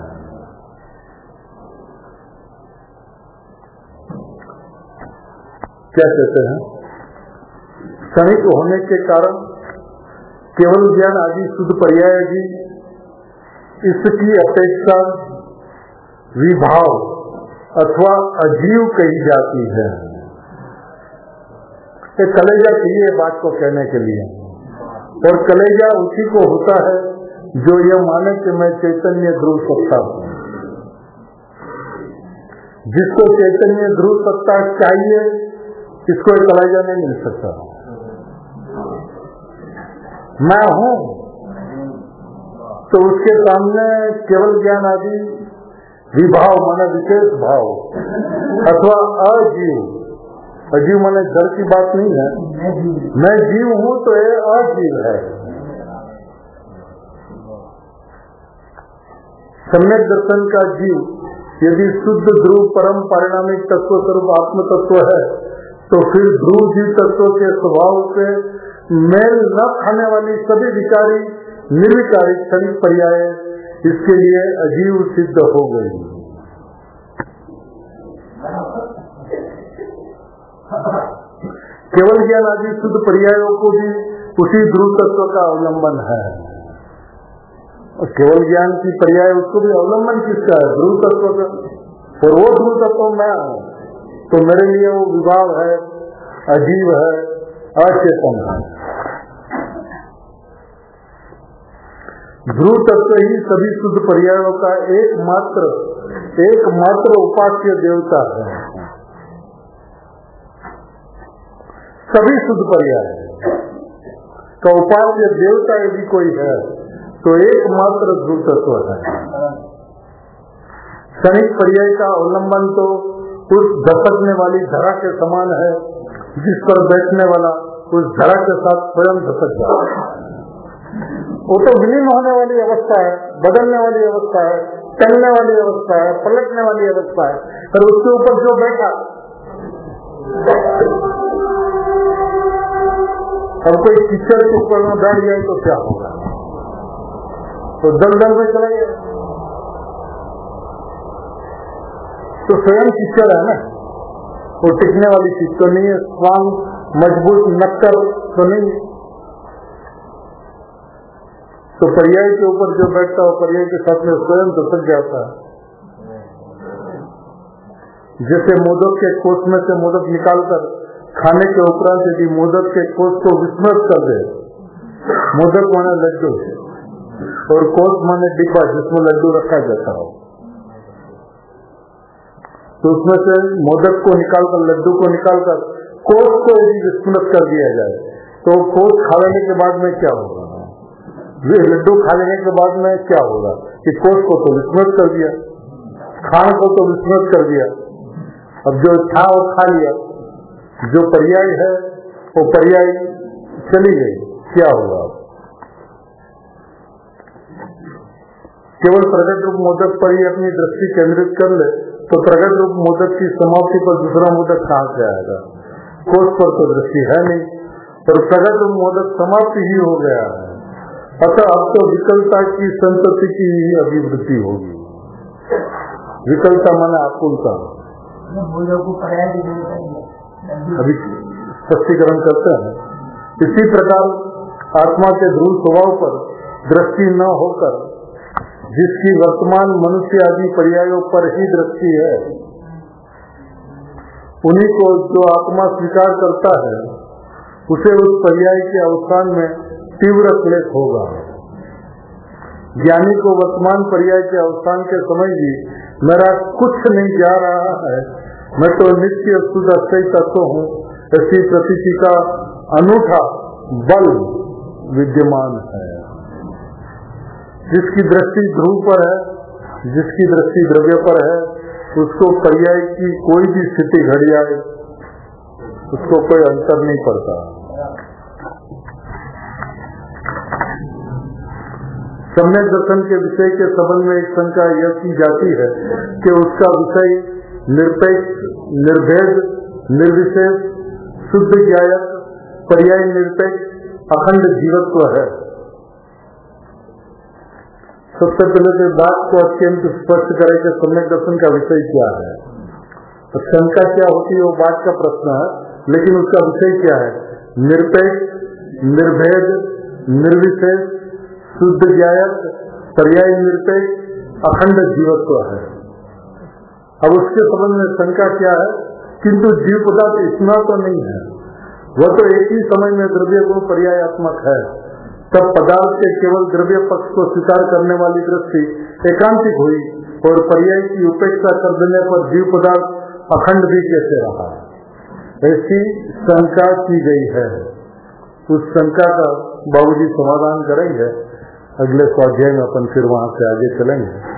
क्या कहते हैं, क्षणिक होने के कारण केवल ज्ञान आदि शुद्ध पर्याय भी इसकी अपेक्षा विभाव अथवा अजीव कही जाती है। ये कलेजा चाहिए बात को कहने के लिए, और कलेजा उसी को होता है जो यह माने कि मैं चैतन्य ध्रुव सत्ता हूं। जिसको चैतन्य ध्रुव सत्ता चाहिए इसको कलेजा नहीं मिल सकता। मैं हूं तो उसके सामने केवल ज्ञान आदि विभाव माने विशेष भाव अथवा अजीव, अजीव माने घर की बात नहीं है। मैं जीव हूं तो ये अजीव है। सम्यक दर्शन का जीव यदि शुद्ध ध्रुव परम परिणामिक तत्व स्वरूप आत्म तत्व है तो फिर ध्रुव जीव तत्व के स्वभाव से मेल न खाने वाली सभी विकारी निर्विकारी क्षणिक पर्याय इसके लिए अजीव सिद्ध हो गई। केवल ज्ञान आदि शुद्ध पर्यायों को भी उसी ध्रुव तत्व का अवलंबन है। और केवल ज्ञान की पर्याय उसको भी अवलंबन किसका है? ध्रुव तत्व का। और वो ध्रुव तत्व मैं हूं तो मेरे लिए वो विभाव है, अजीव है, अचेतन है। ध्रुव तत्व ही सभी शुद्ध पर्यायों का एकमात्र एकमात्र उपास्य देवता है। सभी शुद्ध पर्याय का उपास्य देवता यदि कोई है तो एकमात्र ध्रुव तत्व है। क्षणिक पर्याय का अवलंबन तो उस धसकने वाली धरा के समान है, जिस पर बैठने वाला उस धरा के साथ स्वयं धसक जाता है। वो तो विलीन होने वाली अवस्था है, बदलने वाली अवस्था है, चलने वाली अवस्था है, पलटने वाली अवस्था है, और उसके ऊपर जो बैठा अब कोई कीचड़ के ऊपर में बैठ जाए तो क्या होगा? तो दलदल में चला गया। तो स्वयं कीचड़ है ना, वो टिकने वाली चीज तो नहीं है, स्वांग मजबूत नक्कर तो नहीं है। तो पर्याय के ऊपर जो बैठता है पर्याय के साथ में स्वयं दसक जाता है। जैसे मोदक के कोष में से मोदक निकालकर खाने के उपरांत यदि मोदक के कोष को विस्मृत कर दे, मोदक माने लड्डू और कोष माने डिब्बा जिसमें लड्डू रखा जाता हो, तो उसमें से मोदक को निकालकर लड्डू को निकालकर कोष को यदि विस्मृत कर दिया जाए तो कोष खा लेने के बाद में क्या होगा? लड्डू खा लेने के बाद में क्या होगा कि कोष को तो विस्मृत कर दिया, खान को तो विस्मृत कर दिया, अब जो था वो खा लिया, जो पर्याय है वो पर्याय चली गई, क्या होगा? केवल प्रगट रूप मोदक पर ही अपनी दृष्टि केंद्रित कर ले तो प्रगट रूप मोदक की समाप्ति पर दूसरा मोदक कहां से आएगा? कोष पर तो दृष्टि है नहीं, और प्रगट रूप मोदक समाप्ति ही हो गया है। अतः अब तो विकलता की संतति की ही अभिवृद्धि होगी। विकलता माने आकुलता। अभी स्पष्टीकरण करते हैं। इसी प्रकार आत्मा के ध्रुव स्वभाव पर दृष्टि न होकर जिसकी वर्तमान मनुष्य आदि पर्यायों पर ही दृष्टि है, उन्हीं को जो आत्मा स्वीकार करता है उसे उस पर्याय के अवसान में तीव्र क्लेश होगा। ज्ञानी को वर्तमान पर्याय के अवसान के समय भी मेरा कुछ नहीं जा रहा है, मैं तो नित्य शुद्ध अस्थायी तत्व हूँ, ऐसी प्रतीति का अनूठा बल विद्यमान है। जिसकी दृष्टि ध्रुव पर है, जिसकी दृष्टि द्रव्य पर है, उसको पर्याय की कोई भी स्थिति घड़ जाए उसको कोई अंतर नहीं पड़ता। सम्यक दर्शन के विषय के संबंध में एक शंका यह की जाती है कि उसका विषय निरपेक्ष, निर्भेद, निर्विशेष, शुद्ध ज्ञायक, पर्याय निरपेक्ष, अखंड जीवत्व है। सबसे पहले तो बात को अत्यंत स्पष्ट करें कि सम्यक दर्शन का विषय क्या है। तो शंका क्या होती है वो बात का प्रश्न है, लेकिन उसका विषय क्या है? निरपेक्ष, निर्भेद, निर्विशेष, शुद्ध ज्ञायक, पर्याय निरपेक्ष, अखंड जीवत्व है। अब उसके संबंध में शंका क्या है? किंतु जीव पदार्थ इतना तो नहीं है, वह तो एक ही समय में द्रव्य गुण पर्यायात्मक है। तब पदार्थ के केवल द्रव्य पक्ष को स्वीकार करने वाली दृष्टि एकांतिक हुई और पर्याय की उपेक्षा कर देने पर जीव पदार्थ अखंड भी कैसे रहा? ऐसी शंका की गई है। उस शंका का बाबूजी समाधान करेंगे। अगले स्वाध्याय में अपन फिर वहां से आगे चलेंगे।